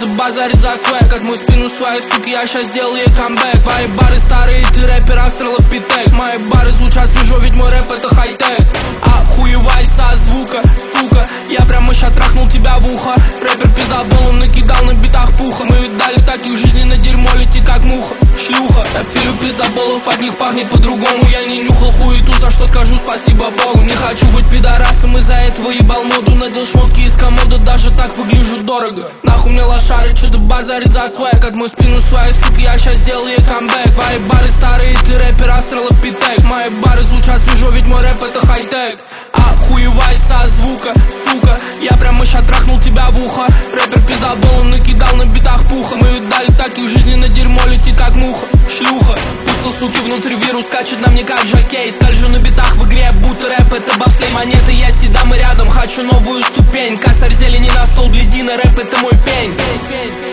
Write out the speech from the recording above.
что-то базарит за свой. Как мою спину своей суки, я щас сделаю ей камбэк. Твои бары старые, ты рэпер австралопитек. Мои бары звучат свежо, ведь мой рэп это хай-тек. Охуевай со звука, сука, я прямо ща трахнул тебя в ухо. Рэпер пиздобол, он накидал на битах пуха. Мы видали таких в жизни, на дерьмо летит как муха. Шлюха, я пилю пиздоболов, от них пахнет по-другому. Я не нюхал хуету, за что скажу спасибо Богу. Не хочу быть пидорасом, из-за этого ебал моду. Надел шмотки из комода, даже так выгляжу дорого. Нахуй мне лошары, что-то базарит за свой. Как мою спину своей суки, я щас сделаю ей камбэк. Твои бары старые, ты рэпер австралопитек. Мои бары звучат свежо, ведь мой рэп это хай-тек. Охуевай со звука, сука, я прямо ща трахнул тебя в ухо. Рэпер пиздобол, он накидал на битах пуха. Мы видали таких в жизни, на дерьмо летит как муха. Шлюха, пусто, суки, внутри вирус скачет на мне как жокей. Скольжу на битах в игре, будто рэп это бобслей. Монеты я седам и рядом, хочу новую ступень. Косарь зелени на стол, гляди на рэп, это мой пень.